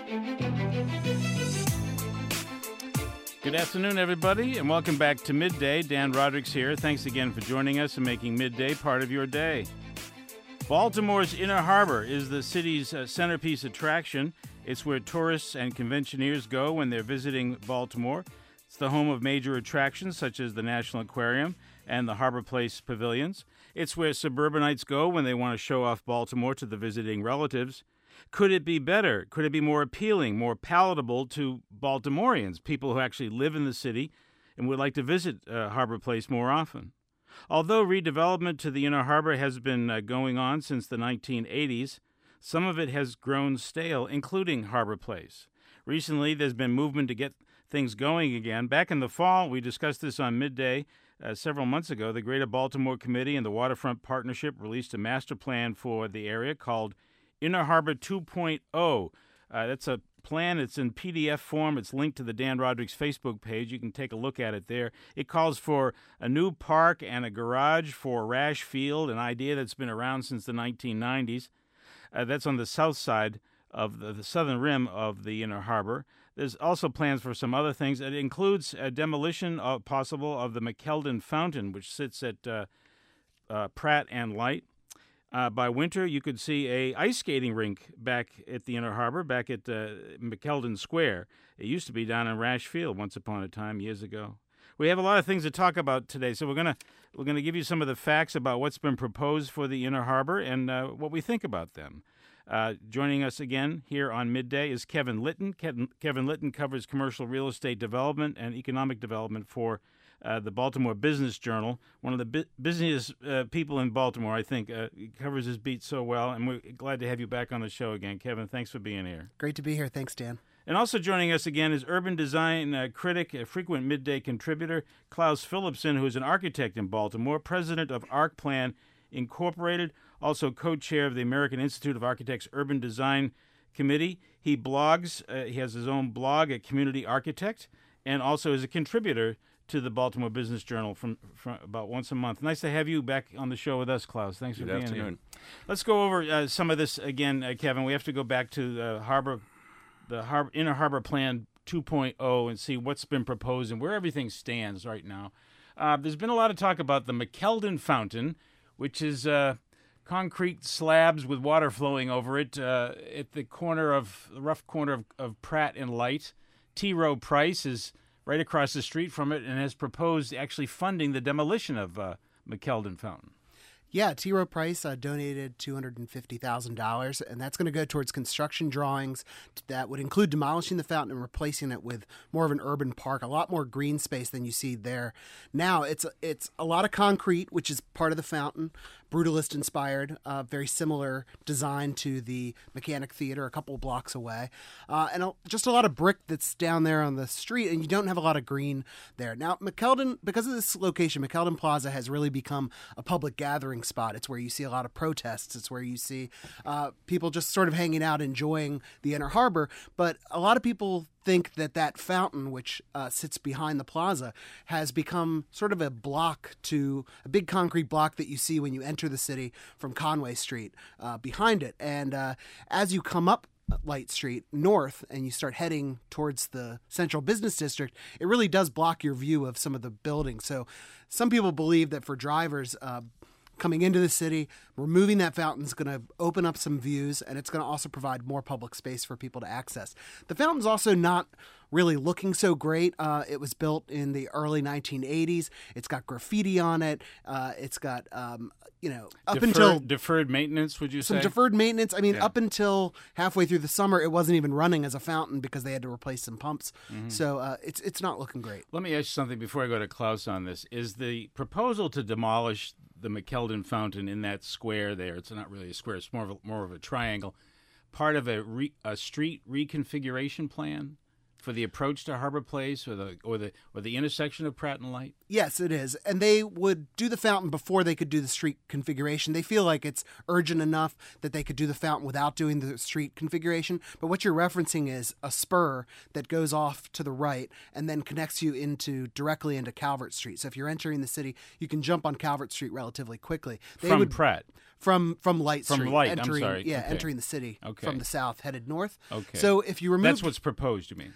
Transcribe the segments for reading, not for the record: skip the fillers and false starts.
Good afternoon, everybody, and welcome back to Midday. Dan Roderick's here. Thanks again for joining us and making Midday part of your day. Baltimore's Inner Harbor is the city's centerpiece attraction. It's where tourists and conventioneers go when they're visiting Baltimore. It's the home of major attractions such as the National Aquarium and the Harbor Place Pavilions. It's where suburbanites go when they want to show off Baltimore to the visiting relatives. Could it be better? Could it be more appealing, more palatable to Baltimoreans, people who actually live in the city and would like to visit Harbor Place more often? Although redevelopment to the Inner Harbor has been going on since the 1980s, some of it has grown stale, including Harbor Place. Recently, there's been movement to get things going again. Back in the fall, we discussed this on Midday. Several months ago, the Greater Baltimore Committee and the Waterfront Partnership released a master plan for the area called Inner Harbor 2.0. That's a plan. It's in PDF form. It's linked to the Dan Roderick's Facebook page. You can take a look at it there. It calls for a new park and a garage for Rash Field, an idea that's been around since the 1990s. That's on the south side of the southern rim of the Inner Harbor. There's also plans for some other things. It includes a demolition, possible, of the McKeldin Fountain, which sits at Pratt and Light. By winter, you could see a ice skating rink back at the Inner Harbor, back at McKeldin Square. It used to be down in Rash Field once upon a time, years ago. We have a lot of things to talk about today, so we're gonna give you some of the facts about what's been proposed for the Inner Harbor and what we think about them. Joining us again here on Midday is Kevin Litton. Kevin Litton covers commercial real estate development and economic development for the Baltimore Business Journal, one of the busiest people in Baltimore, I think. He covers his beat so well, and we're glad to have you back on the show again. Kevin, thanks for being here. Great to be here. Thanks, Dan. And also joining us again is urban design critic, a frequent Midday contributor, Klaus Philipson, who is an architect in Baltimore, president of ArcPlan Incorporated, also co-chair of the American Institute of Architects Urban Design Committee. He blogs. He has his own blog at Community Architect, and also is a contributor to the Baltimore Business Journal from about once a month. Nice to have you back on the show with us, Klaus. Thanks for being here. Let's go over some of this again, Kevin. We have to go back to the Inner Harbor Plan 2.0 and see what's been proposed and where everything stands right now. There's been a lot of talk about the McKeldin Fountain, which is concrete slabs with water flowing over it at the rough corner of Pratt and Light. T. Rowe Price is right across the street from it and has proposed actually funding the demolition of McKeldin Fountain. Yeah, T. Rowe Price donated $250,000, and that's going to go towards construction drawings that would include demolishing the fountain and replacing it with more of an urban park, a lot more green space than you see there. Now, it's a lot of concrete, which is part of the fountain, brutalist inspired, very similar design to the Mechanic Theater a couple blocks away, and just a lot of brick that's down there on the street, and you don't have a lot of green there. Now, McKeldin, because of this location, McKeldin Plaza has really become a public gathering spot. It's where you see a lot of protests. It's where you see people just sort of hanging out, enjoying the Inner Harbor, but a lot of people think that fountain, which sits behind the plaza, has become sort of a big concrete block that you see when you enter the city from Conway Street behind it. And as you come up Light Street north and you start heading towards the Central Business District, it really does block your view of some of the buildings. So some people believe that for drivers coming into the city, removing that fountain is going to open up some views, and it's going to also provide more public space for people to access. The fountain's also not really looking so great. It was built in the early 1980s. It's got graffiti on it. It's got, deferred maintenance, would you say? Some deferred maintenance. I mean, up until halfway through the summer, it wasn't even running as a fountain because they had to replace some pumps. Mm-hmm. So it's not looking great. Let me ask you something before I go to Klaus on this. Is the proposal to demolish the McKeldin Fountain in that square there, it's not really a square, it's more of a triangle, part of a street reconfiguration plan for the approach to Harbor Place or the intersection of Pratt and Light? Yes, it is. And they would do the fountain before they could do the street configuration. They feel like it's urgent enough that they could do the fountain without doing the street configuration. But what you're referencing is a spur that goes off to the right and then connects you directly into Calvert Street. So if you're entering the city, you can jump on Calvert Street relatively quickly. From Pratt. From Light Street. From Light, entering, I'm sorry. Yeah, Okay. entering the city from the south, headed north. Okay. So if you remove... That's what's proposed, you mean?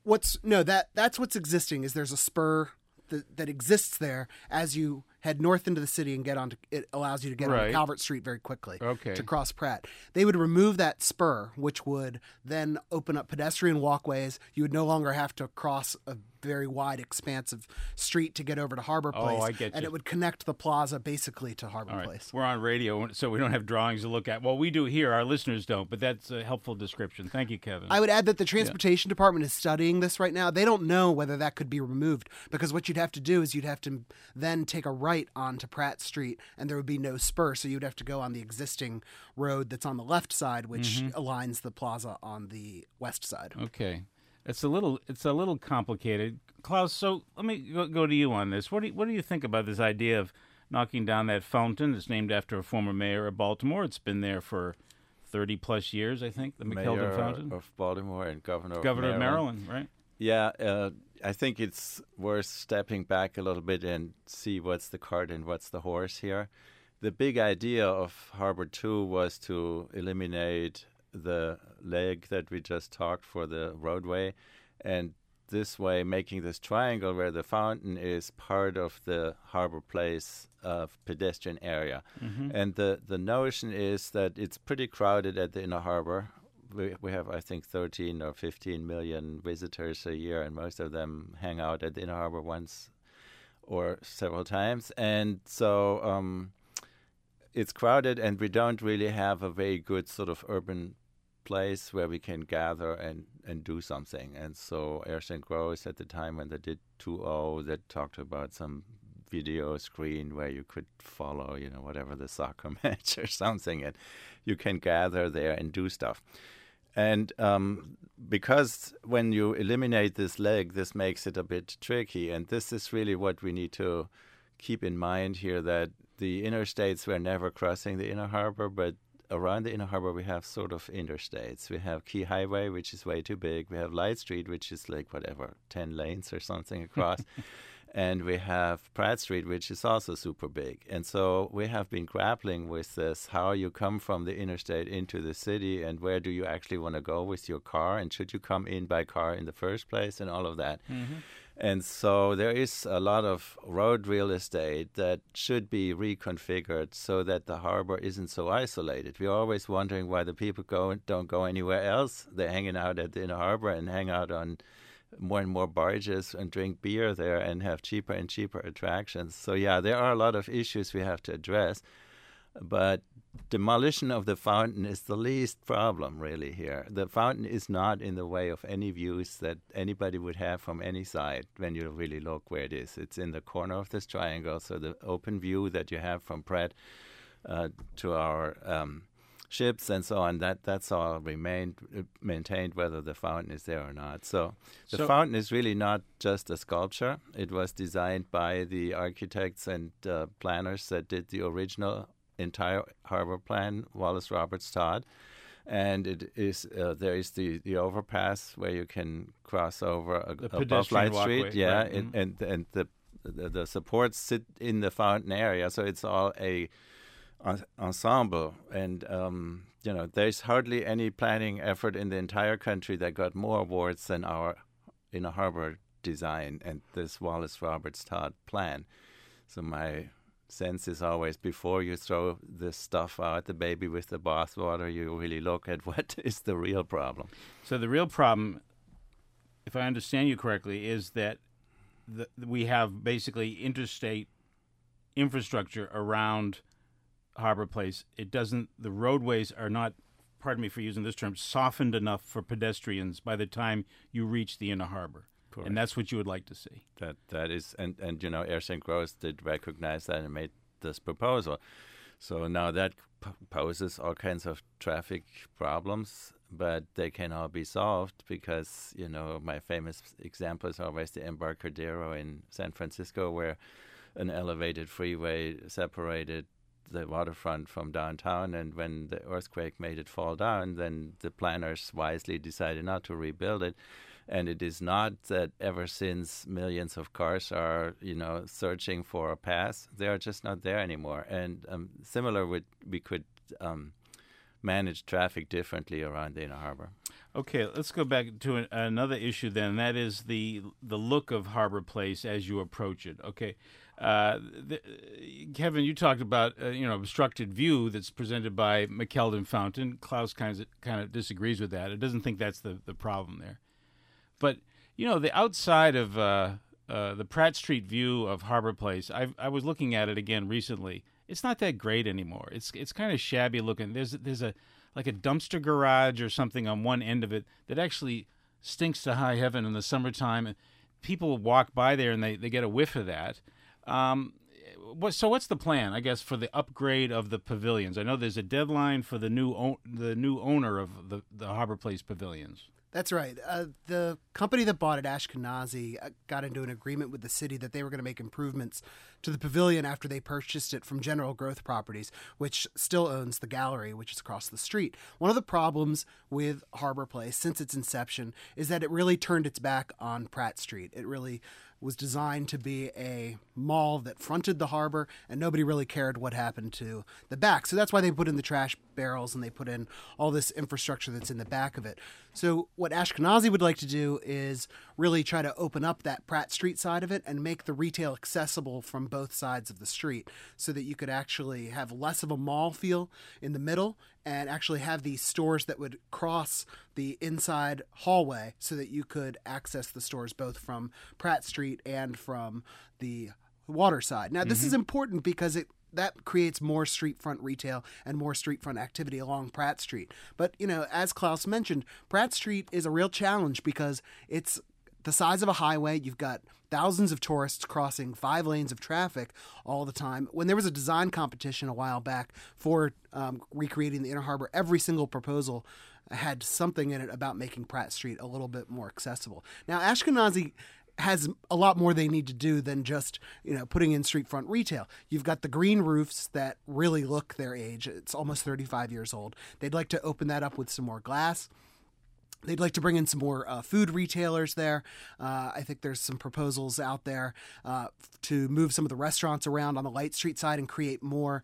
That's what's existing, is there's a spur that exists there as you head north into the city and get onto... It allows you to get onto Calvert Street very quickly to cross Pratt. They would remove that spur, which would then open up pedestrian walkways. You would no longer have to cross a very wide, expansive street to get over to Harbor Place. Oh, I get you. And it would connect the plaza basically to Harbor Place. We're on radio, so we don't have drawings to look at. Well, we do here. Our listeners don't, but that's a helpful description. Thank you, Kevin. I would add that the Transportation Department is studying this right now. They don't know whether that could be removed, because what you'd have to do is you'd have to then take a right onto Pratt Street, and there would be no spur, so you'd have to go on the existing road that's on the left side, which aligns the plaza on the west side. Okay. It's a little complicated. Klaus, so let me go to you on this. What do you think about this idea of knocking down that fountain? It's named after a former mayor of Baltimore. It's been there for 30-plus years, I think, the McKeldin Fountain. Mayor of Baltimore and governor of Maryland, right? Yeah, I think it's worth stepping back a little bit and see what's the cart and what's the horse here. The big idea of Harbor 2 was to eliminate the leg that we just talked for the roadway, and this way making this triangle where the fountain is part of the Harbor Place pedestrian area. And the notion is that it's pretty crowded at the Inner Harbor. We have, I think, 13 or 15 million visitors a year, and most of them hang out at the Inner Harbor once or several times. And so it's crowded, and we don't really have a very good sort of urban place where we can gather and do something. And so Air St. Gross, at the time when they did 2.0, that talked about some video screen where you could follow, whatever the soccer match or something, and you can gather there and do stuff. And because when you eliminate this leg, this makes it a bit tricky. And this is really what we need to keep in mind here, that the interstates were never crossing the Inner Harbor, but around the Inner Harbor, we have sort of interstates. We have Key Highway, which is way too big. We have Light Street, which is like, 10 lanes or something across. And we have Pratt Street, which is also super big. And so we have been grappling with this, how you come from the interstate into the city, and where do you actually want to go with your car, and should you come in by car in the first place, and all of that. And so there is a lot of road real estate that should be reconfigured so that the harbor isn't so isolated. We're always wondering why the people don't go anywhere else. They're hanging out at the Inner Harbor and hang out on more and more barges and drink beer there and have cheaper and cheaper attractions. So, yeah, there are a lot of issues we have to address. But demolition of the fountain is the least problem, really, here. The fountain is not in the way of any views that anybody would have from any side when you really look where it is. It's in the corner of this triangle, so the open view that you have from Pratt to our ships and so on, that's all maintained whether the fountain is there or not. So the fountain is really not just a sculpture. It was designed by the architects and planners that did the original entire harbor plan, Wallace Roberts Todd, and it is there is the overpass where you can cross over above Light Street, right. And the supports sit in the fountain area, so it's all a ensemble, and there's hardly any planning effort in the entire country that got more awards than our Inner Harbor design and this Wallace Roberts Todd plan. So my sense is always, before you throw this stuff out, the baby with the bathwater, you really look at what is the real problem. So the real problem, if I understand you correctly, is that we have basically interstate infrastructure around Harbor Place. The roadways are not, pardon me for using this term, softened enough for pedestrians by the time you reach the Inner Harbor. Correct. And that's what you would like to see. That is, and Air St. Gross did recognize that and made this proposal. So now that poses all kinds of traffic problems, but they can all be solved because, my famous example is always the Embarcadero in San Francisco, where an elevated freeway separated the waterfront from downtown. And when the earthquake made it fall down, then the planners wisely decided not to rebuild it. And it is not that ever since millions of cars are, searching for a path, they are just not there anymore. And we could manage traffic differently around the Inner Harbor. Okay, let's go back to another issue then. And that is the look of Harbor Place as you approach it. Okay, Kevin, you talked about obstructed view that's presented by McKeldin Fountain. Klaus kind of disagrees with that. It doesn't think that's the problem there. But the outside of the Pratt Street view of Harbor Place, I was looking at it again recently. It's not that great anymore. It's kind of shabby looking. There's a dumpster garage or something on one end of it that actually stinks to high heaven in the summertime. People walk by there and they get a whiff of that. So what's the plan, I guess, for the upgrade of the pavilions? I know there's a deadline for the new owner of the Harbor Place pavilions. That's right. The company that bought it, Ashkenazi, got into an agreement with the city that they were going to make improvements to the pavilion after they purchased it from General Growth Properties, which still owns the gallery, which is across the street. One of the problems with Harbor Place since its inception is that it really turned its back on Pratt Street. It really was designed to be a mall that fronted the harbor, and nobody really cared what happened to the back. So that's why they put in the trash barrels and they put in all this infrastructure that's in the back of it. So what Ashkenazi would like to do is really try to open up that Pratt Street side of it and make the retail accessible from both sides of the street so that you could actually have less of a mall feel in the middle and actually have these stores that would cross the inside hallway so that you could access the stores both from Pratt Street and from the water side. Now, this is important because that creates more street front retail and more street front activity along Pratt Street. But, as Klaus mentioned, Pratt Street is a real challenge because it's the size of a highway. You've got thousands of tourists crossing 5 lanes of traffic all the time. When there was a design competition a while back for recreating the Inner Harbor, every single proposal had something in it about making Pratt Street a little bit more accessible. Now, Ashkenazi has a lot more they need to do than just, putting in street front retail. You've got the green roofs that really look their age. It's almost 35 years old. They'd like to open that up with some more glass. They'd like to bring in some more food retailers there. I think there's some proposals out there to move some of the restaurants around on the Light Street side and create more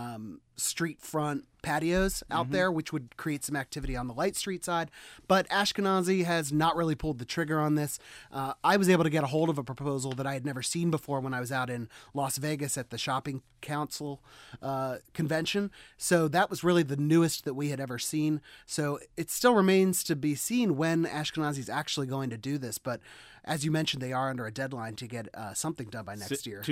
street front patios out there, which would create some activity on the Light Street side. But Ashkenazi has not really pulled the trigger on this. I was able to get a hold of a proposal that I had never seen before when I was out in Las Vegas at the Shopping Council convention. So that was really the newest that we had ever seen. So it still remains to be seen when Ashkenazi is actually going to do this. But as you mentioned, they are under a deadline to get something done by next year.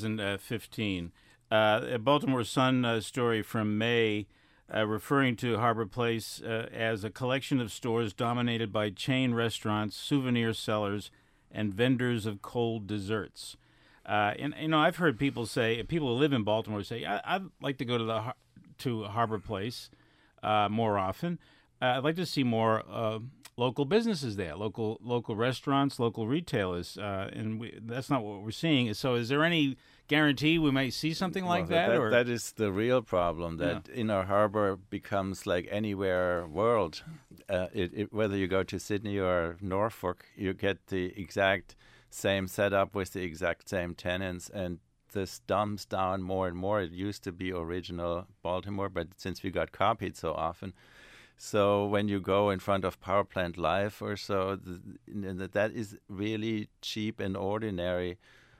2015. A Baltimore Sun story from May referring to Harbor Place as a collection of stores dominated by chain restaurants, souvenir sellers, and vendors of cold desserts. And I've heard people who live in Baltimore say, I'd like to go to Harbor Place more often. I'd like to see more local businesses there, local restaurants, local retailers, and that's not what we're seeing. So is there any guarantee we might see something like that? That is the real problem, that Inner Harbor becomes like anywhere world. Whether you go to Sydney or Norfolk, you get the exact same setup with the exact same tenants, and this dumbs down more and more. It used to be original Baltimore, but since we got copied so often, so when you go in front of Power Plant Live or so, that is really cheap and ordinary,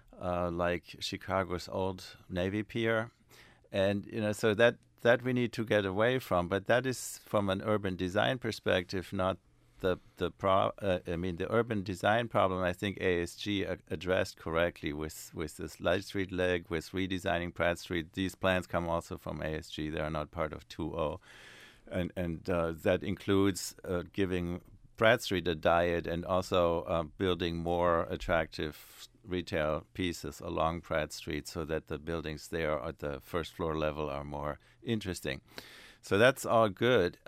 like Chicago's old Navy Pier. And, so that we need to get away from. But that is from an urban design perspective, not the urban design problem. I think ASG addressed correctly with this Light Street leg, with redesigning Pratt Street. These plans come also from ASG. They are not part of 2.0. And that includes giving Pratt Street a diet and also building more attractive retail pieces along Pratt Street so that the buildings there at the first floor level are more interesting. So that's all good.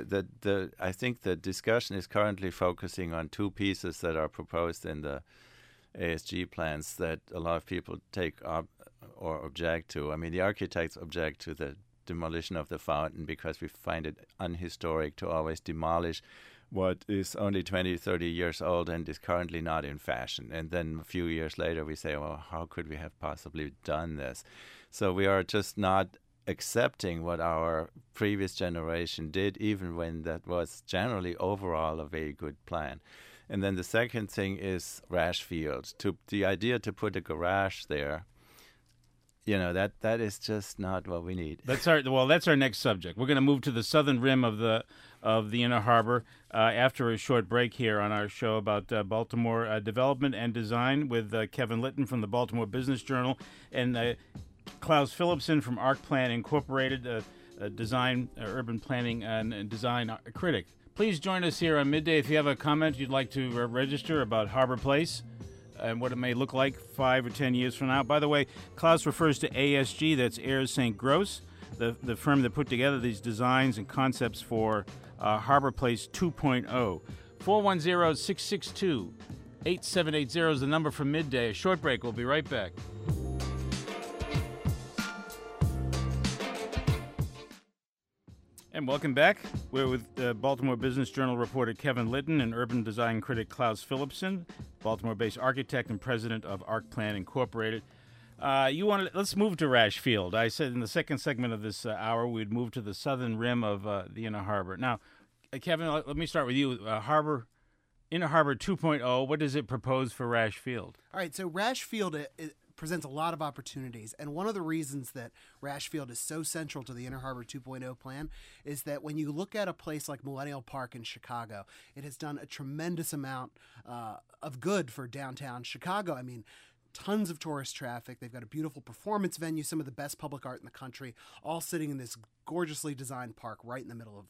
I think the discussion is currently focusing on 2 pieces that are proposed in the ASG plans that a lot of people take or object to. I mean, the architects object to the demolition of the fountain because we find it unhistoric to always demolish what is only 20, 30 years old and is currently not in fashion. And then a few years later we say, well, how could we have possibly done this? So we are just not accepting what our previous generation did, even when that was generally overall a very good plan. And then the second thing is Rash Field. The idea to put a garage there, that is just not what we need. That's our next subject. We're going to move to the southern rim of the Inner Harbor after a short break here on our show about Baltimore development and design with Kevin Litton from the Baltimore Business Journal and Klaus Philipson from ArcPlan Incorporated, a design, urban planning and design critic. Please join us here on Midday if you have a comment you'd like to register about Harbor Place and what it may look like 5 or 10 years from now. By the way, Klaus refers to ASG, that's Ayers St. Gross, the firm that put together these designs and concepts for Harbor Place 2.0. 410-662-8780 is the number for Midday. A short break. We'll be right back. And welcome back. We're with Baltimore Business Journal reporter Kevin Litton and urban design critic Klaus Philipson, Baltimore-based architect and president of ArcPlan Incorporated. Let's move to Rash Field. I said in the second segment of this hour we'd move to the southern rim of the Inner Harbor. Now, Kevin, let me start with you. Inner Harbor 2.0. What does it propose for Rash Field? All right, so Rash Field it presents a lot of opportunities. And one of the reasons that Rash Field is so central to the Inner Harbor 2.0 plan is that when you look at a place like Millennial Park in Chicago, it has done a tremendous amount of good for downtown Chicago. I mean, tons of tourist traffic. They've got a beautiful performance venue, some of the best public art in the country, all sitting in this gorgeously designed park right in the middle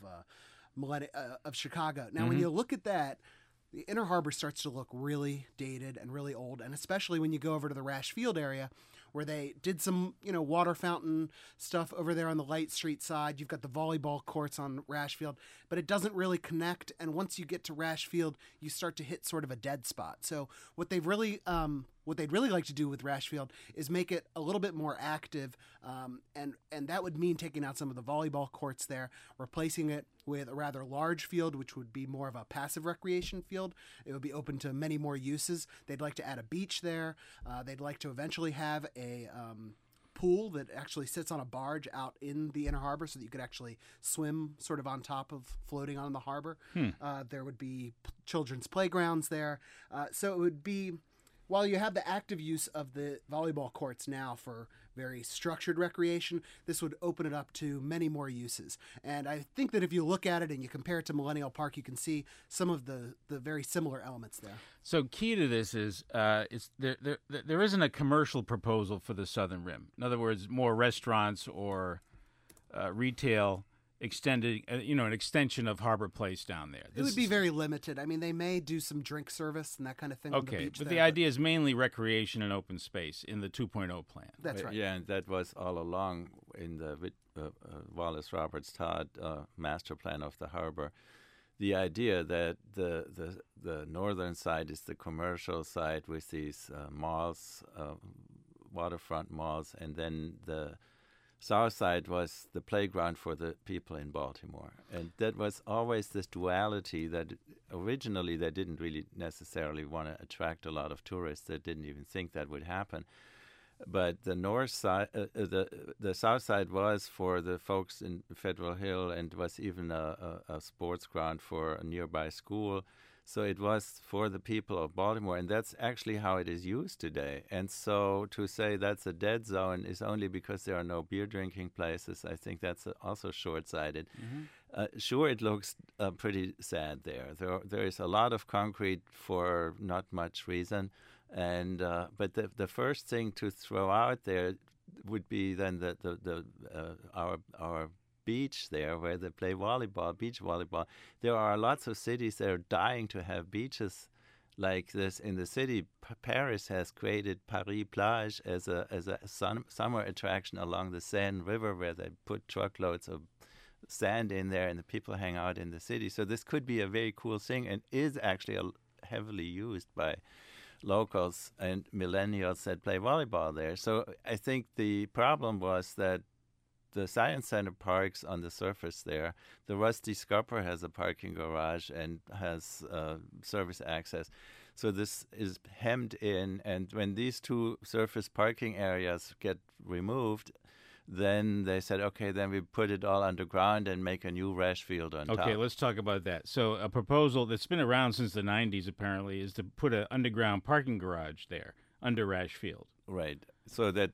of Chicago. Now, when you look at that, the Inner Harbor starts to look really dated and really old, and especially when you go over to the Rash Field area where they did some, water fountain stuff over there on the Light Street side. You've got the volleyball courts on Rash Field, but it doesn't really connect, and once you get to Rash Field, you start to hit sort of a dead spot. So what they'd really like to do with Rash Field is make it a little bit more active, and that would mean taking out some of the volleyball courts there, replacing it with a rather large field, which would be more of a passive recreation field. It would be open to many more uses. They'd like to add a beach there. They'd like to eventually have a pool that actually sits on a barge out in the Inner Harbor so that you could actually swim sort of on top of floating on the harbor. There would be children's playgrounds there. So it would be, while you have the active use of the volleyball courts now for very structured recreation, this would open it up to many more uses. And I think that if you look at it and you compare it to Millennial Park, you can see some of the very similar elements there. So key to this is there isn't a commercial proposal for the southern rim. In other words, more restaurants or retail extended, an extension of Harbor Place down there. It would be very limited. I mean, they may do some drink service and that kind of thing on the beach. But the idea is mainly recreation and open space in the 2.0 plan. That's right. Yeah, and that was all along in the Wallace Roberts Todd master plan of the harbor. The idea that the northern side is the commercial side with these malls, waterfront malls, and then the south side was the playground for the people in Baltimore. And that was always this duality that originally they didn't really necessarily want to attract a lot of tourists. They didn't even think that would happen. But the north side, the south side was for the folks in Federal Hill, and was even a sports ground for a nearby school. So it was for the people of Baltimore, and that's actually how it is used today. And so to say that's a dead zone is only because there are no beer drinking places. I think that's also short-sighted. Sure, it looks pretty sad there. There is a lot of concrete for not much reason, and but the first thing to throw out there would be then our beach there where they play volleyball, beach volleyball. There are lots of cities that are dying to have beaches like this in the city. Paris has created Paris Plage as a summer attraction along the Seine River, where they put truckloads of sand in there and the people hang out in the city. So this could be a very cool thing, and is actually heavily used by locals and millennials that play volleyball there. So I think the problem was that the Science Center parks on the surface there. The Rusty Scupper has a parking garage and has service access. So this is hemmed in, and when these two surface parking areas get removed, then they said, okay, then we put it all underground and make a new Rash Field on top. Okay, let's talk about that. So a proposal that's been around since the 90s, apparently, is to put an underground parking garage there under Rash Field. Right. So that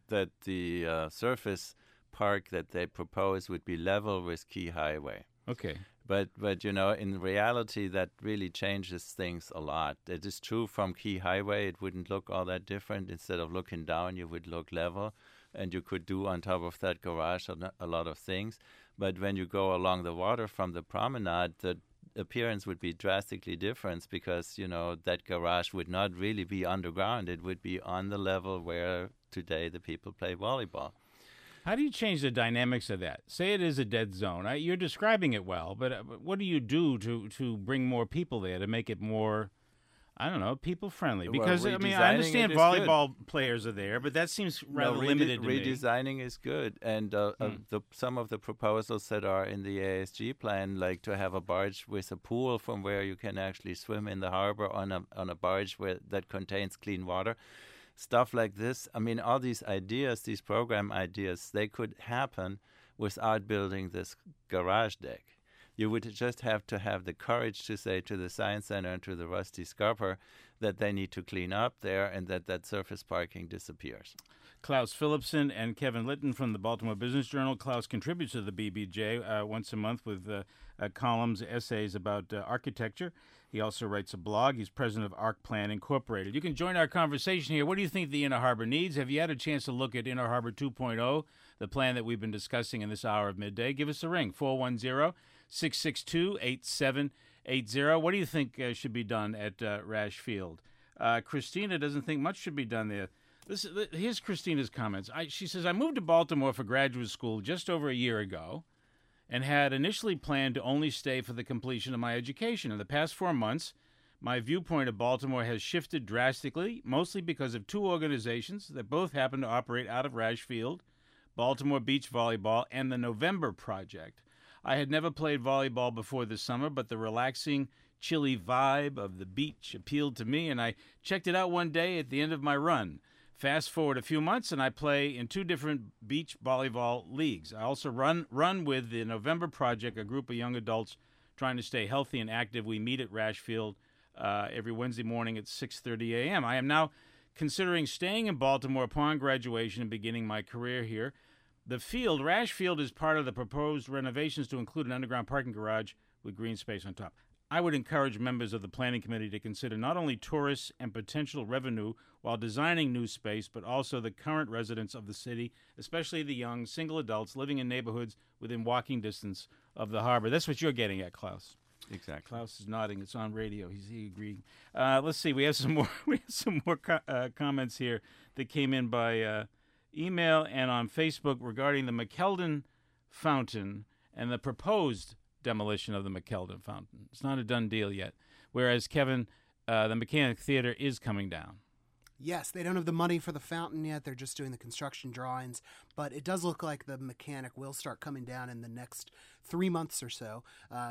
the surface park that they propose would be level with Key Highway. Okay. But in reality, that really changes things a lot. It is true from Key Highway, it wouldn't look all that different. Instead of looking down, you would look level, and you could do on top of that garage a lot of things. But when you go along the water from the promenade, the appearance would be drastically different because, that garage would not really be underground. It would be on the level where today the people play volleyball. How do you change the dynamics of that? Say it is a dead zone. You're describing it well, but what do you do to bring more people there to make it more, people friendly? Because I understand volleyball players are there, but that seems rather limited to me. Redesigning is good, and some of the proposals that are in the ASG plan, like to have a barge with a pool from where you can actually swim in the harbor on a barge that contains clean water. Stuff like this, all these ideas, these program ideas, they could happen without building this garage deck. You would just have to have the courage to say to the Science Center and to the Rusty Scupper that they need to clean up there and that surface parking disappears. Klaus Philipson and Kevin Litton from the Baltimore Business Journal. Klaus contributes to the BBJ once a month with columns, essays about architecture. He also writes a blog. He's president of ArcPlan Incorporated. You can join our conversation here. What do you think the Inner Harbor needs? Have you had a chance to look at Inner Harbor 2.0, the plan that we've been discussing in this hour of midday? Give us a ring, 410-662-8780. What do you think should be done at Rash Field? Christina doesn't think much should be done there. Here's Christina's comments. She says, I moved to Baltimore for graduate school just over a year ago and had initially planned to only stay for the completion of my education. In the past 4 months, my viewpoint of Baltimore has shifted drastically, mostly because of two organizations that both happen to operate out of Rash Field, Baltimore Beach Volleyball and the November Project. I had never played volleyball before this summer, but the relaxing, chilly vibe of the beach appealed to me, and I checked it out one day at the end of my run. Fast forward a few months, and I play in two different beach volleyball leagues. I also run with the November Project, a group of young adults trying to stay healthy and active. We meet at Rash Field every Wednesday morning at 6:30 a.m. I am now considering staying in Baltimore upon graduation and beginning my career here. The field, Rash Field, is part of the proposed renovations to include an underground parking garage with green space on top. I would encourage members of the planning committee to consider not only tourists and potential revenue while designing new space, but also the current residents of the city, especially the young single adults living in neighborhoods within walking distance of the harbor. That's what you're getting at, Klaus. Exactly. Klaus is nodding. It's on radio. He's agreeing. Let's see. We have some more. Comments here that came in by email and on Facebook regarding the McKeldin Fountain and the proposed demolition of the McKeldin Fountain. It's not a done deal yet. Whereas, Kevin, the Mechanic Theater is coming down. Yes, they don't have the money for the fountain yet. They're just doing the construction drawings. But it does look like the Mechanic will start coming down in the next 3 months or so.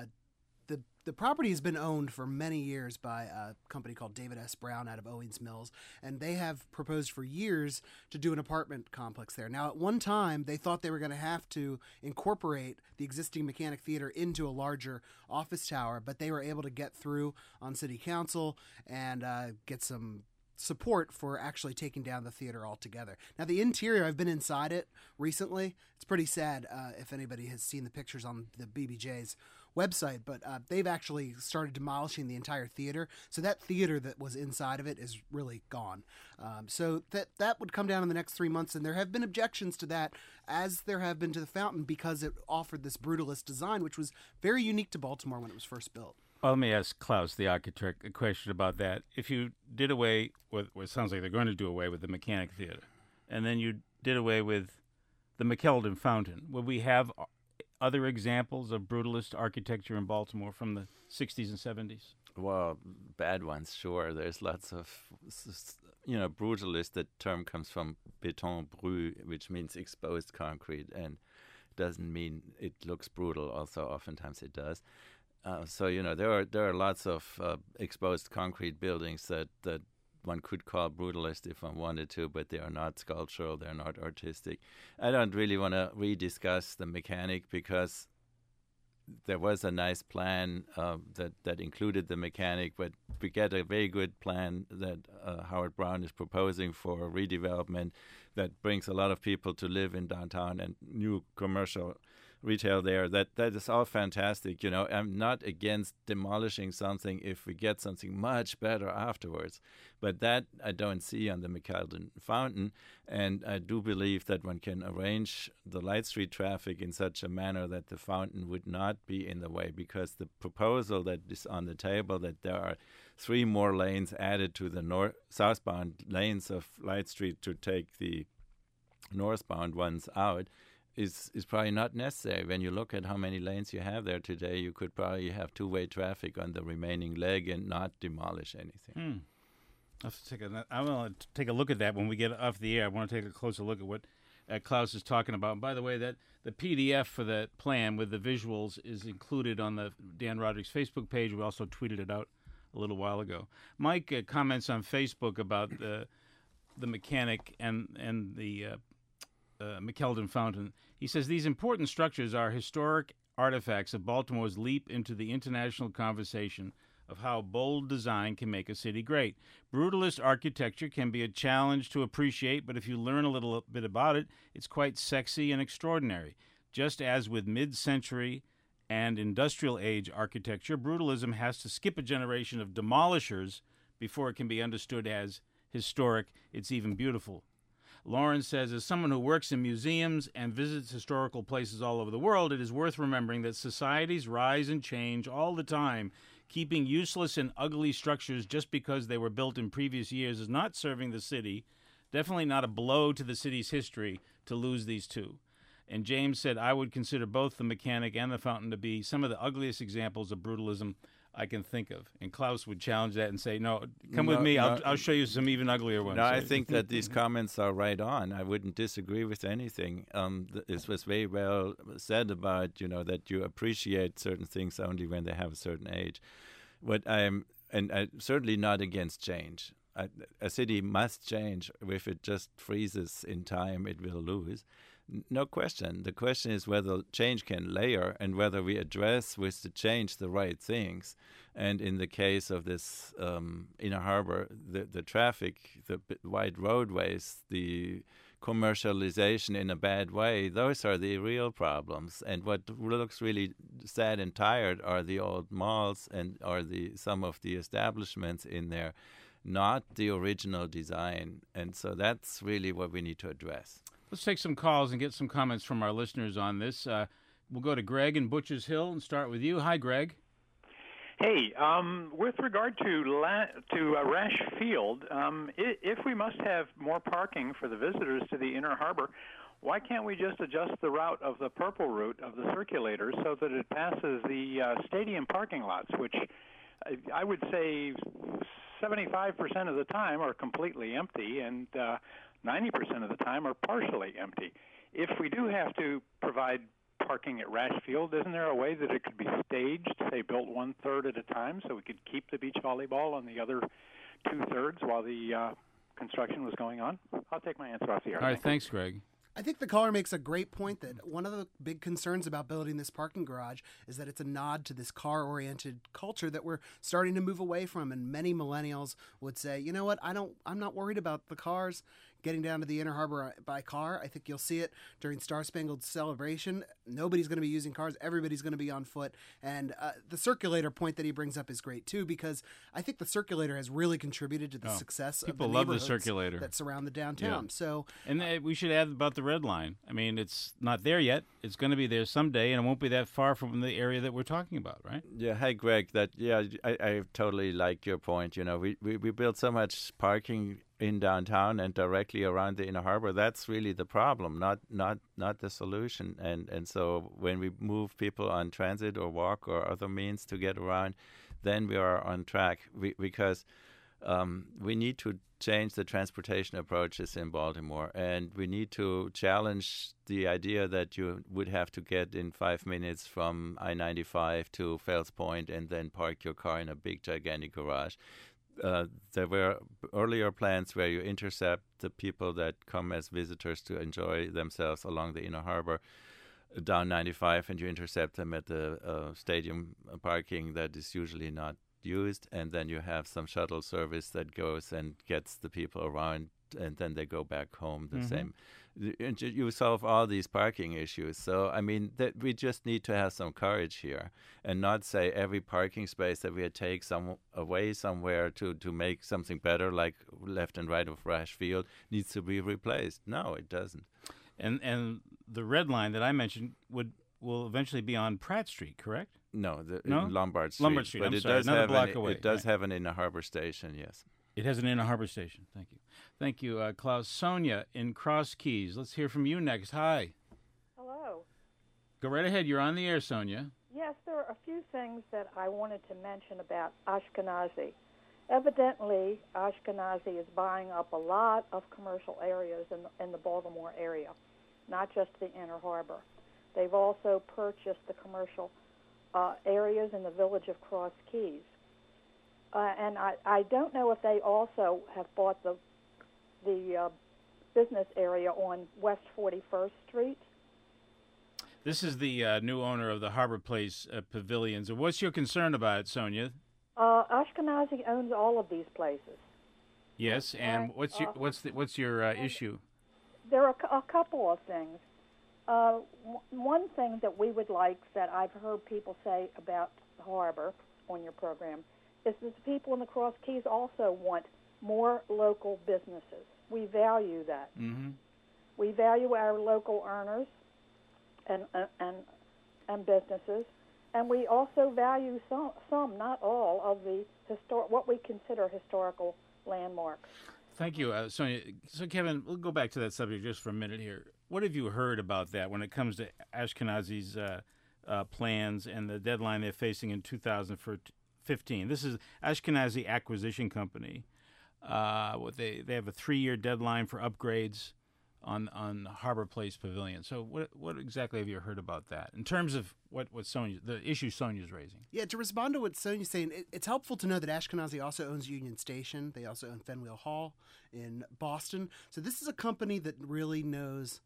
The property has been owned for many years by a company called David S. Brown out of Owings Mills, and they have proposed for years to do an apartment complex there. Now, at one time, they thought they were going to have to incorporate the existing Mechanic Theater into a larger office tower, but they were able to get through on city council and get some support for actually taking down the theater altogether. Now, the interior, I've been inside it recently. It's pretty sad if anybody has seen the pictures on the BBJ's website, but they've actually started demolishing the entire theater. So that theater that was inside of it is really gone. So that would come down in the next 3 months, and there have been objections to that, as there have been to the fountain, because it offered this brutalist design, which was very unique to Baltimore when it was first built. Well, let me ask Klaus, the architect, a question about that. If you did away with, well, it sounds like they're going to do away with the Mechanic Theater, and then you did away with the McKeldin Fountain, would we have other examples of brutalist architecture in Baltimore from the 60s and 70s? Well, bad ones, sure. There's lots of, brutalist. The term comes from béton brut, which means exposed concrete, and doesn't mean it looks brutal. Also, oftentimes it does. There are lots of exposed concrete buildings that one could call brutalist if one wanted to, but they are not sculptural, they're not artistic. I don't really want to rediscuss the mechanic because there was a nice plan that included the mechanic, but we get a very good plan that Howard Brown is proposing for redevelopment that brings a lot of people to live in downtown and new commercial retail there. That is all fantastic. I'm not against demolishing something if we get something much better afterwards, but that I don't see on the McKeldin Fountain. And I do believe that one can arrange the Light Street traffic in such a manner that the fountain would not be in the way, because the proposal that is on the table, that there are 3 more lanes added to the southbound lanes of Light Street to take the northbound ones out, is probably not necessary. When you look at how many lanes you have there today, you could probably have two-way traffic on the remaining leg and not demolish anything. I want to take a look at that when we get off the air. I want to take a closer look at what Klaus is talking about. And by the way, that the PDF for the plan with the visuals is included on the Dan Roderick's Facebook page. We also tweeted it out a little while ago. Mike comments on Facebook about the mechanic and the McKeldin Fountain. He says these important structures are historic artifacts of Baltimore's leap into the international conversation of how bold design can make a city great. Brutalist architecture can be a challenge to appreciate, but if you learn a little bit about it, it's quite sexy and extraordinary. Just as with mid-century and industrial age architecture, brutalism has to skip a generation of demolishers before it can be understood as historic. It's even beautiful. Lauren says, as someone who works in museums and visits historical places all over the world, it is worth remembering that societies rise and change all the time. Keeping useless and ugly structures just because they were built in previous years is not serving the city, definitely not a blow to the city's history to lose these two. And James said, I would consider both the mechanic and the fountain to be some of the ugliest examples of brutalism I can think of. And Klaus would challenge that and say, no, come with me. I'll show you some even uglier ones. No, I think that these comments are right on. I wouldn't disagree with anything. This was very well said about, that you appreciate certain things only when they have a certain age. I'm certainly not against change. A city must change. If it just freezes in time, it will lose. No question. The question is whether change can layer and whether we address with the change the right things. And in the case of this Inner Harbor, the traffic, the wide roadways, the commercialization in a bad way, those are the real problems. And what looks really sad and tired are the old malls and are some of the establishments in there, not the original design. And so that's really what we need to address. Let's take some calls and get some comments from our listeners on this. We'll go to Greg in Butchers Hill and start with you. Hi, Greg. Hey, with regard to Rash Field, if we must have more parking for the visitors to the Inner Harbor, why can't we just adjust the route of the purple route of the circulator so that it passes the stadium parking lots, which I would say 75% of the time are completely empty and 90% of the time are partially empty. If we do have to provide parking at Rash Field, isn't there a way that it could be staged, say built 1/3 at a time, so we could keep the beach volleyball on the other 2/3 while the construction was going on? I'll take my answer off the air. All right, thanks, Greg. I think the caller makes a great point that one of the big concerns about building this parking garage is that it's a nod to this car-oriented culture that we're starting to move away from. And many millennials would say, you know what, I'm not worried about the cars getting down to the Inner Harbor by car. I think you'll see it during Star Spangled Celebration. Nobody's going to be using cars. Everybody's going to be on foot. And the circulator point that he brings up is great, too, because I think the circulator has really contributed to the success of the love the circulator that surround the downtown. Yeah. So, and we should add about the Red Line. I mean, it's not there yet. It's going to be there someday, and it won't be that far from the area that we're talking about, right? Yeah. Hi, Greg. I totally like your point. We built so much parking in downtown and directly around the Inner Harbor. That's really the problem, not the solution. And so when we move people on transit or walk or other means to get around, then we are on track. Because we need to change the transportation approaches in Baltimore, and we need to challenge the idea that you would have to get in 5 minutes from I-95 to Fells Point and then park your car in a big, gigantic garage. There were earlier plans where you intercept the people that come as visitors to enjoy themselves along the Inner Harbor down 95, and you intercept them at the stadium parking that is usually not used, and then you have some shuttle service that goes and gets the people around, and then they go back home the same. You solve all these parking issues. So, I mean, that we just need to have some courage here and not say every parking space that we take away somewhere to make something better, like left and right of Rash Field, needs to be replaced. No, it doesn't. And the red line that I mentioned will eventually be on Pratt Street, correct? No, No? Lombard Street. Lombard Street, But I'm it sorry, does another have block away. It does Right. have an Inner Harbor station, yes. It has an Inner Harbor station. Thank you. Thank you, Klaus. Sonia in Cross Keys. Let's hear from you next. Hi. Hello. Go right ahead. You're on the air, Sonia. Yes, there are a few things that I wanted to mention about Ashkenazi. Evidently, Ashkenazi is buying up a lot of commercial areas in the Baltimore area, not just the Inner Harbor. They've also purchased the commercial areas in the village of Cross Keys. And I don't know if they also have bought the business area on West 41st Street. This is the new owner of the Harbor Place Pavilions. What's your concern about it, Sonia? Ashkenazi owns all of these places. Yes, and what's your issue? There are a couple of things. One thing that we would like, that I've heard people say about the harbor on your program, is that the people in the Cross Keys also want more local businesses. We value that. Mm-hmm. We value our local earners and businesses, and we also value some, not all, of the what we consider historical landmarks. Thank you, Sonia. So, Kevin, we'll go back to that subject just for a minute here. What have you heard about that when it comes to Ashkenazi's plans and the deadline they're facing in 2015? This is Ashkenazi Acquisition Company. They have a 3-year deadline for upgrades on Harbor Place Pavilion. So what exactly have you heard about that in terms of what the issue Sonia's raising? Yeah, to respond to what Sonia's saying, it's helpful to know that Ashkenazi also owns Union Station. They also own Fenway Hall in Boston. So this is a company that really knows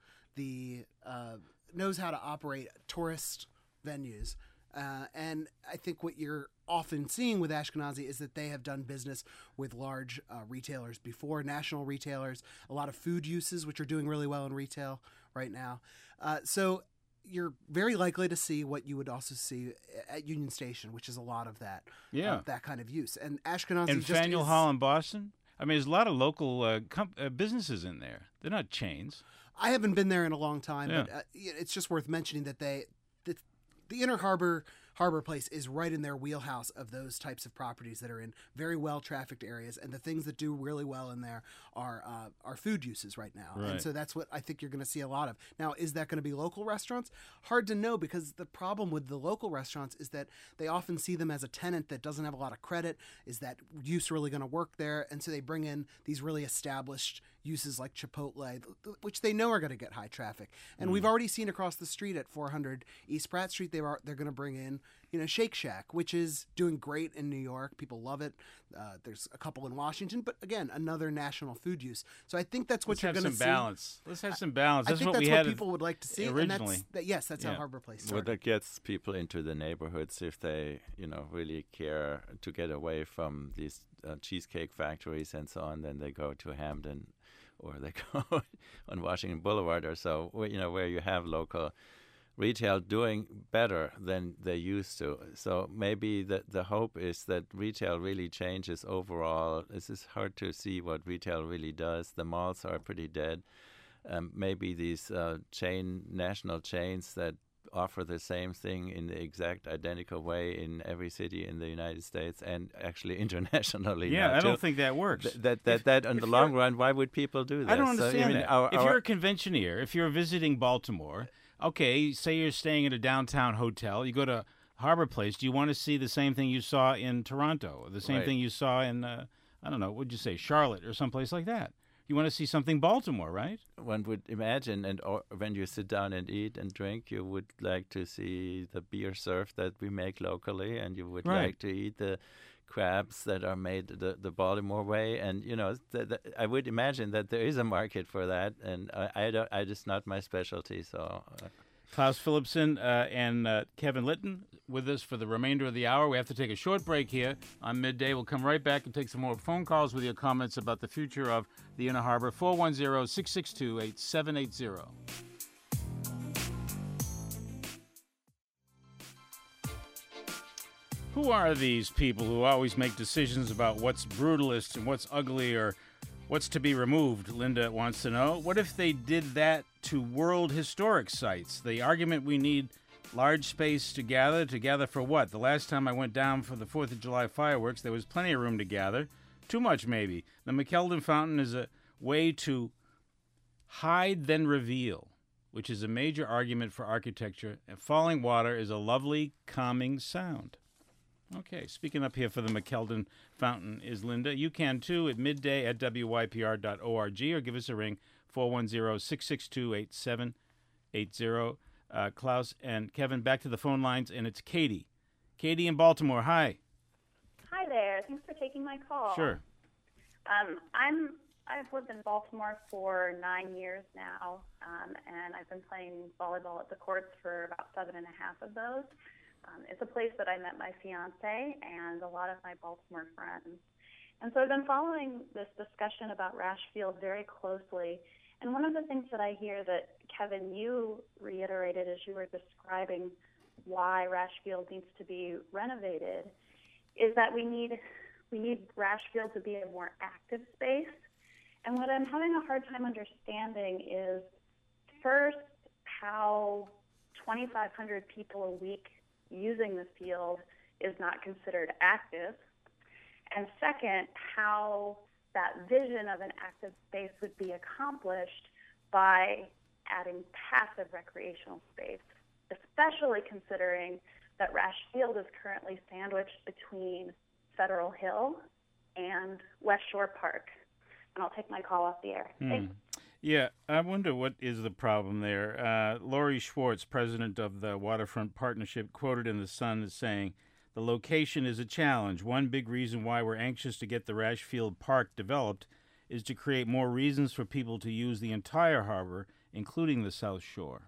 how to operate tourist venues. And I think what you're often seeing with Ashkenazi is that they have done business with large retailers before, national retailers, a lot of food uses, which are doing really well in retail right now. So you're very likely to see what you would also see at Union Station, which is a lot of that, that kind of use. And Ashkenazi and Faneuil Hall in Boston? I mean, there's a lot of local businesses in there. They're not chains. I haven't been there in a long time, but it's just worth mentioning that the Inner Harbor Place is right in their wheelhouse of those types of properties that are in very well-trafficked areas, and the things that do really well in there are food uses right now. Right. And so that's what I think you're going to see a lot of. Now, is that going to be local restaurants? Hard to know, because the problem with the local restaurants is that they often see them as a tenant that doesn't have a lot of credit. Is that use really going to work there? And so they bring in these really established uses like Chipotle, which they know are going to get high traffic. And we've already seen across the street at 400 East Pratt Street, they're going to bring in, Shake Shack, which is doing great in New York. People love it. There's a couple in Washington, but again, another national food use. So I think that's what you're going to see. Let's have some balance. I think what that's we what had people would like to see. originally. And that's how Harbor Place started. Well, that gets people into the neighborhoods if they, really care to get away from these cheesecake factories and so on. Then they go to Hamden, or they go on Washington Boulevard or so, where you have local retail doing better than they used to. So maybe the hope is that retail really changes overall. This is hard to see what retail really does. The malls are pretty dead. Maybe these national chains that offer the same thing in the exact identical way in every city in the United States and actually internationally. Yeah, now, I too. don't think that works. That in the long run, why would people do that? I don't understand that. If our, you're a conventioneer, if you're visiting Baltimore, okay, say you're staying at a downtown hotel, you go to Harbor Place, do you want to see the same thing you saw in Toronto, or the same Right. thing you saw in, I don't know, what'd you say, Charlotte or someplace like that? You want to see something Baltimore, right? one would imagine, or when you sit down and eat and drink, you would like to see the beer served that we make locally, and you would Right. like to eat the crabs that are made the Baltimore way, and I would imagine that there is a market for that, and I just not my specialty. So, Klaus Philipson and Kevin Litton with us for the remainder of the hour. We have to take a short break here on Midday. We'll come right back and take some more phone calls with your comments about the future of the Inner Harbor. 410-662-8780. Who are these people who always make decisions about what's brutalist and what's ugly or what's to be removed? Linda wants to know. What if they did that to World Historic Sites? The argument we need large space to gather for what? The last time I went down for the 4th of July fireworks, there was plenty of room to gather. Too much, maybe. The McKeldin Fountain is a way to hide then reveal, which is a major argument for architecture. And falling water is a lovely, calming sound. Okay, speaking up here for the McKeldin Fountain is Linda. You can, too, at midday at wypr.org, or give us a ring, 410-662-8780. Klaus and Kevin, back to the phone lines, and it's Katie. Katie in Baltimore, hi. Hi there. Thanks for taking my call. Sure. I've lived in Baltimore for 9 years now, and I've been playing volleyball at the courts for about 7.5 of those. It's a place that I met my fiance and a lot of my Baltimore friends. And so I've been following this discussion about Rash Field very closely. And one of the things that I hear that, Kevin, you reiterated as you were describing why Rash Field needs to be renovated is that we need Rash Field to be a more active space. And what I'm having a hard time understanding is, first, how 2,500 people a week using the field is not considered active. And second, how that vision of an active space would be accomplished by adding passive recreational space, especially considering that Rash Field is currently sandwiched between Federal Hill and West Shore Park. And I'll take my call off the air. Thanks. Yeah, I wonder what is the problem there. Lori Schwartz, president of the Waterfront Partnership, quoted in The Sun as saying, "The location is a challenge. One big reason why we're anxious to get the Rash Field Park developed is to create more reasons for people to use the entire harbor, including the South Shore."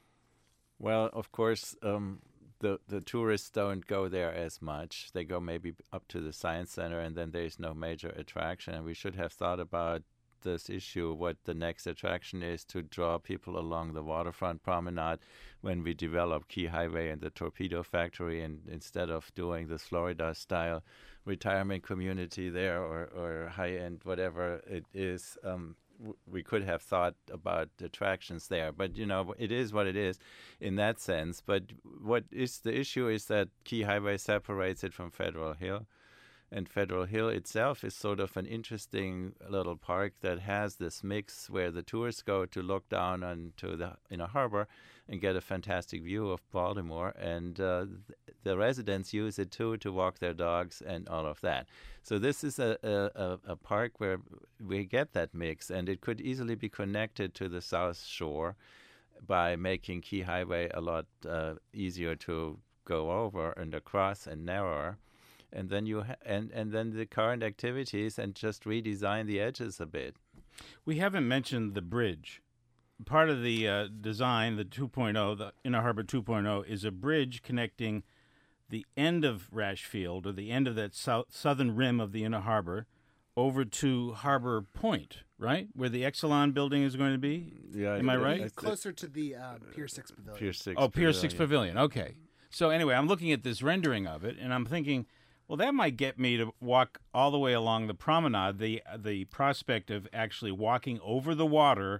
well, of course, the tourists don't go there as much. They go maybe up to the Science Center, and then there's no major attraction. And we should have thought about this issue, what the next attraction is to draw people along the waterfront promenade when we develop Key Highway and the Torpedo Factory, and instead of doing this Florida-style retirement community there or high-end whatever it is, we could have thought about attractions there. But, it is what it is in that sense. But what is the issue is that Key Highway separates it from Federal Hill. And Federal Hill itself is sort of an interesting little park that has this mix where the tourists go to look down onto the Inner Harbor and get a fantastic view of Baltimore. And the residents use it, too, to walk their dogs and all of that. So this is a park where we get that mix, and it could easily be connected to the South Shore by making Key Highway a lot easier to go over and across and narrower. And then and then the current activities, and just redesign the edges a bit. We haven't mentioned the bridge. Part of the design, the 2.0, the Inner Harbor 2.0, is a bridge connecting the end of Rash Field, or the end of that southern rim of the Inner Harbor, over to Harbor Point, right? Where the Exelon building is going to be? Yeah, Am I right? Closer to the Pier 6 Pavilion. Pier 6. Oh, Pier 6 Pavilion. Okay. So anyway, I'm looking at this rendering of it, and I'm thinking, well, that might get me to walk all the way along the promenade, the prospect of actually walking over the water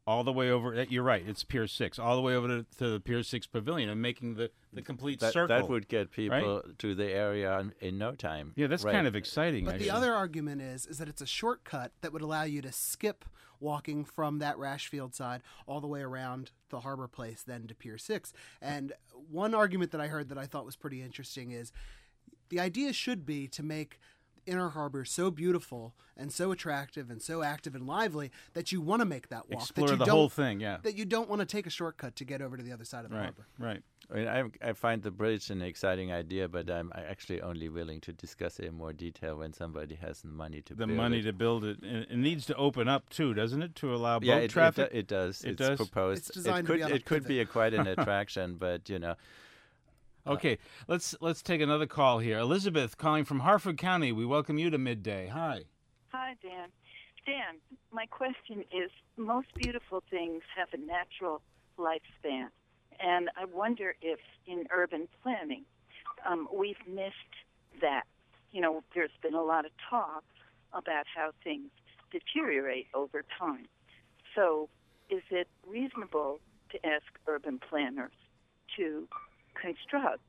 all the way over. You're right. It's Pier 6, all the way over to the Pier 6 Pavilion, and making the complete circle. That would get people right? to the area in no time. Yeah, that's kind of exciting. But actually. the other argument is that it's a shortcut that would allow you to skip walking from that Rashfield side all the way around the Harbor Place, then to Pier 6. And one argument that I heard that I thought was pretty interesting is the idea should be to make Inner Harbor so beautiful and so attractive and so active and lively that you want to make that walk. Explore that you the whole thing, yeah. That you don't want to take a shortcut to get over to the other side of the harbor. Right. I mean, I find the bridge an exciting idea, but I'm actually only willing to discuss it in more detail when somebody has the money to build it. To build it. And it needs to open up, too, doesn't it, to allow yeah, boat traffic? It does. It it's does? proposed. It's designed to be on a It could pivot. be quite an attraction, but, you know. Okay, let's take another call here. Elizabeth calling from Harford County. We welcome you to Midday. Hi. Hi, Dan. Dan, my question is, most beautiful things have a natural lifespan, and I wonder if in urban planning we've missed that. You know, there's been a lot of talk about how things deteriorate over time. So is it reasonable to ask urban planners to construct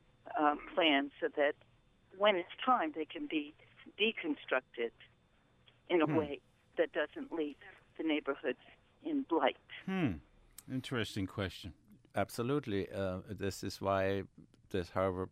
plans so that when it's time they can be deconstructed in a way that doesn't leave the neighborhoods in blight? Interesting question. Absolutely. This is why this Harbor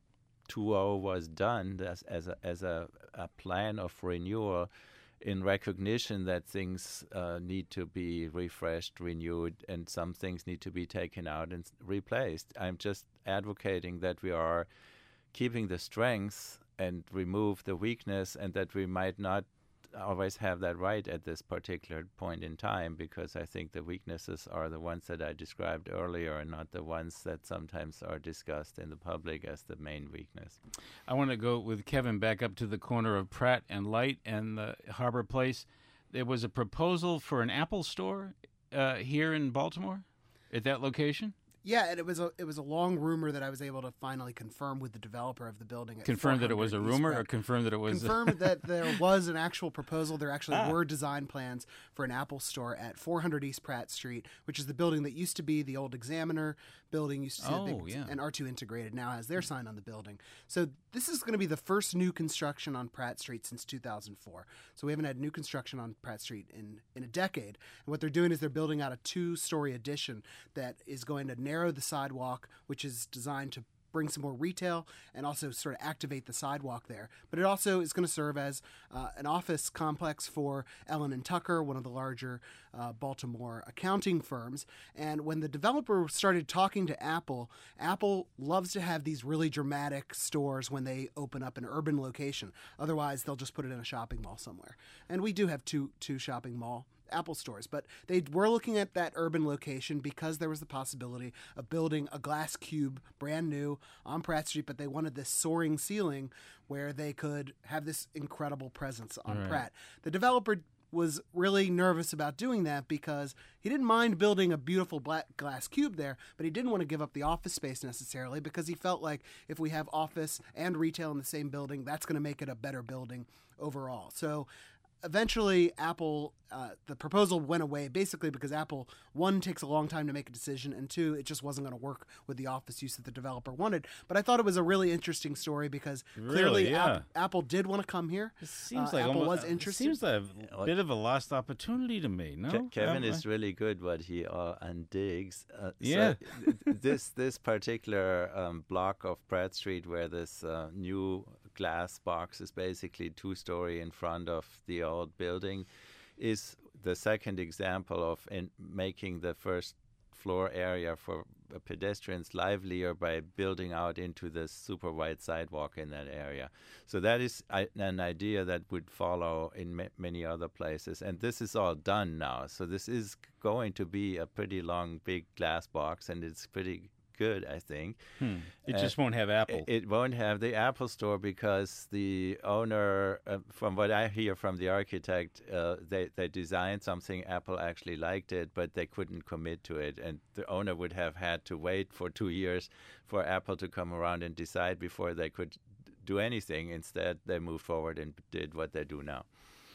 2.0 was done as a plan of renewal in recognition that things need to be refreshed, renewed, and some things need to be taken out and replaced. I'm just advocating that we are keeping the strengths and remove the weakness, and that we might not always have that right at this particular point in time, because I think the weaknesses are the ones that I described earlier and not the ones that sometimes are discussed in the public as the main weakness. I want to go with Kevin back up to the corner of Pratt and Light and the Harbor Place. There was a proposal for an Apple store here in Baltimore at that location. Yeah, and it was a long rumor that I was able to finally confirm with the developer of the building. Confirm that it was a 400 East rumor, Pratt. or confirm that it was Confirmed that there was an actual proposal. There actually were design plans for an Apple store at 400 East Pratt Street, which is the building that used to be the old Examiner building. Used to see and R2 Integrated now has their sign on the building. So this is going to be the first new construction on Pratt Street since 2004. So we haven't had new construction on Pratt Street in a decade. And what they're doing is they're building out a 2-story addition that is going to narrow the sidewalk, which is designed to bring some more retail and also sort of activate the sidewalk there. But it also is going to serve as an office complex for Ellen & Tucker, one of the larger Baltimore accounting firms. And when the developer started talking to Apple, Apple loves to have these really dramatic stores when they open up an urban location. Otherwise, they'll just put it in a shopping mall somewhere. And we do have two shopping mall Apple stores, but they were looking at that urban location because there was the possibility of building a glass cube brand new on Pratt Street, but they wanted this soaring ceiling where they could have this incredible presence on Pratt. The developer was really nervous about doing that because he didn't mind building a beautiful black glass cube there, but he didn't want to give up the office space necessarily, because he felt like if we have office and retail in the same building, that's going to make it a better building overall. So eventually, Apple, the proposal went away basically because Apple, 1, takes a long time to make a decision, and 2, it just wasn't going to work with the office use that the developer wanted. But I thought it was a really interesting story because clearly Apple did want to come here. It seems like Apple was interested. Seems like a bit of a lost opportunity to me. No, Kevin is really good what he undigs. Yeah. So this particular block of Pratt Street where this new glass box is basically 2-story in front of the old building is the second example of making the first floor area for pedestrians livelier by building out into the super wide sidewalk in that area. So that is an idea that would follow in many other places. And this is all done now. So this is going to be a pretty long, big glass box, and it's pretty good, I think. It just won't have Apple. It won't have the Apple store because the owner, from what I hear from the architect, they designed something, Apple actually liked it, but they couldn't commit to it. And the owner would have had to wait for 2 years for Apple to come around and decide before they could do anything. Instead, they moved forward and did what they do now.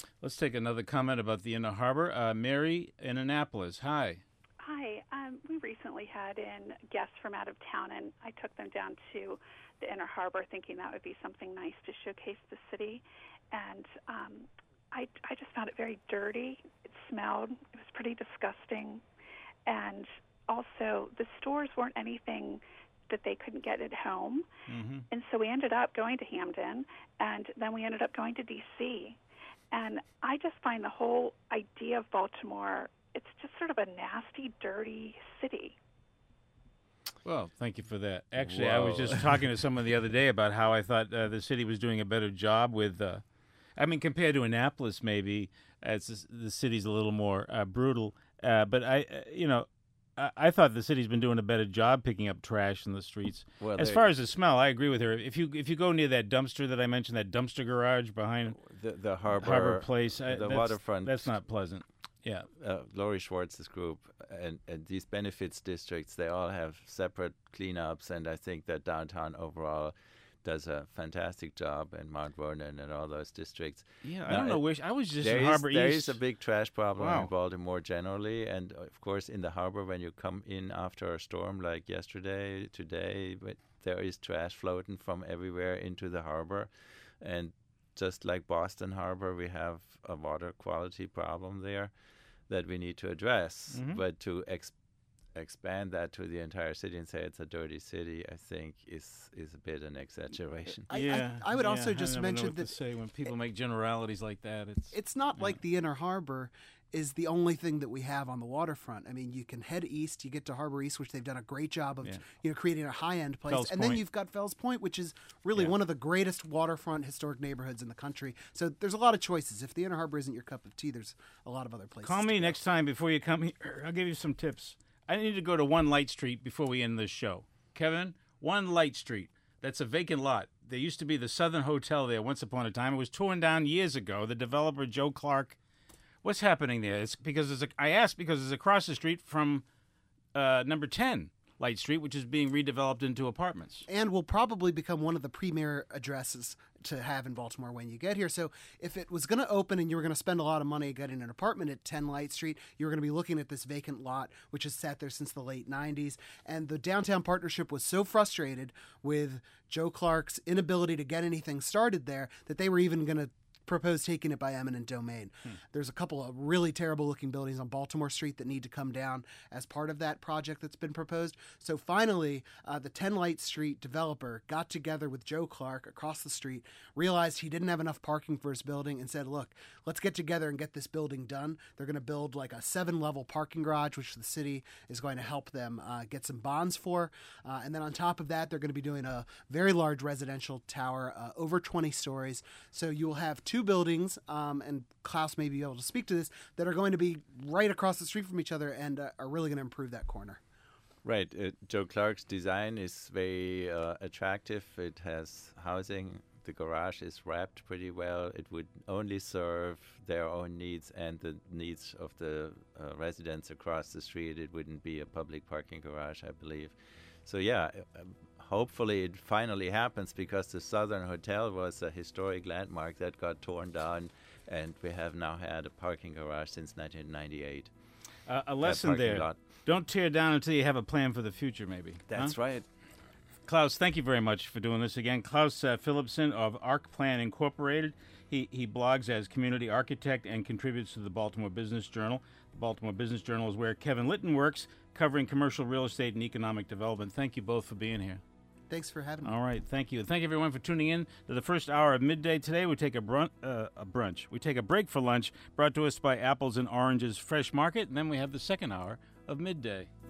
Let's take another comment about the Inner Harbor. Mary in Annapolis. Hi. Hi. We recently had in guests from out of town, and I took them down to the Inner Harbor thinking that would be something nice to showcase the city. And I just found it very dirty. It smelled. It was pretty disgusting. And also, the stores weren't anything that they couldn't get at home. Mm-hmm. And so we ended up going to Hamden, and then we ended up going to D.C., and I just find the whole idea of Baltimore, it's just sort of a nasty, dirty city. Well, thank you for that. Actually, I was just talking to someone the other day about how I thought the city was doing a better job with, compared to Annapolis, maybe, the city's a little more brutal. But I thought the city's been doing a better job picking up trash in the streets. Well, as far as the smell, I agree with her. If you go near that dumpster that I mentioned, that dumpster garage behind the harbor place, the waterfront, that's not pleasant. Yeah, Lori Schwartz's group and these benefits districts, they all have separate cleanups, and I think that downtown overall does a fantastic job, and Mount Vernon and all those districts. Yeah, I don't know where I was just in Harbor East. There is a big trash problem in Baltimore generally, and of course in the harbor when you come in after a storm like yesterday, today, there is trash floating from everywhere into the harbor, and just like Boston Harbor, we have a water quality problem there that we need to address. Mm-hmm. But to expand that to the entire city and say it's a dirty city, I think is a bit an exaggeration. I would also just mention that to say when people make generalities like that, it's not like the Inner Harbor is the only thing that we have on the waterfront. I mean, you can head east, you get to Harbor East, which they've done a great job of creating a high-end place. Fells and Point. Then you've got Fells Point, which is really one of the greatest waterfront historic neighborhoods in the country. So there's a lot of choices. If the Inner Harbor isn't your cup of tea, there's a lot of other places. Call me next time before you come here. I'll give you some tips. I need to go to One Light Street before we end this show. Kevin, One Light Street. That's a vacant lot. There used to be the Southern Hotel there once upon a time. It was torn down years ago. The developer, Joe Clark. What's happening there? It's because I asked because it's across the street from number 10 Light Street, which is being redeveloped into apartments. And will probably become one of the premier addresses to have in Baltimore when you get here. So if it was going to open and you were going to spend a lot of money getting an apartment at 10 Light Street, you were going to be looking at this vacant lot, which has sat there since the late 90s. And the downtown partnership was so frustrated with Joe Clark's inability to get anything started there that they were even going to propose taking it by eminent domain. There's a couple of really terrible looking buildings on Baltimore Street that need to come down as part of that project that's been proposed. So finally, the 10 Light Street developer got together with Joe Clark across the street, realized he didn't have enough parking for his building, and said, look, let's get together and get this building done. They're going to build like a 7-level parking garage, which the city is going to help them get some bonds for. And then on top of that, they're going to be doing a very large residential tower, over 20 stories. So you will have two buildings, and Klaus may be able to speak to this, that are going to be right across the street from each other and are really going to improve that corner. Right. Joe Clark's design is very attractive. It has housing. The garage is wrapped pretty well. It would only serve their own needs and the needs of the residents across the street. It wouldn't be a public parking garage, I believe. So, hopefully it finally happens, because the Southern Hotel was a historic landmark that got torn down, and we have now had a parking garage since 1998. A lesson there. Lot. Don't tear down until you have a plan for the future, maybe. That's right. Klaus, thank you very much for doing this again. Klaus Philipson of Arc Plan Incorporated. He blogs as community architect and contributes to the Baltimore Business Journal. The Baltimore Business Journal is where Kevin Litton works, covering commercial real estate and economic development. Thank you both for being here. Thanks for having me. All right, thank you. Thank you, everyone, for tuning in to the first hour of Midday. Today, we take a brunch. We take a break for lunch, brought to us by Apples and Oranges Fresh Market, and then we have the second hour of Midday.